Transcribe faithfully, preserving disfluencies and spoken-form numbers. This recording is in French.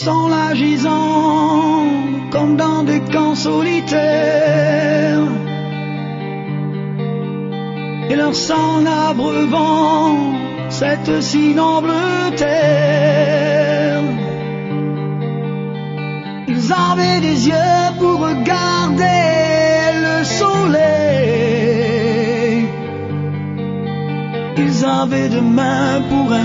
Sans la gisant comme dans des camps solitaires, et leur sang abreuvant cette si noble terre. Ils avaient des yeux pour regarder le soleil, ils avaient des mains pour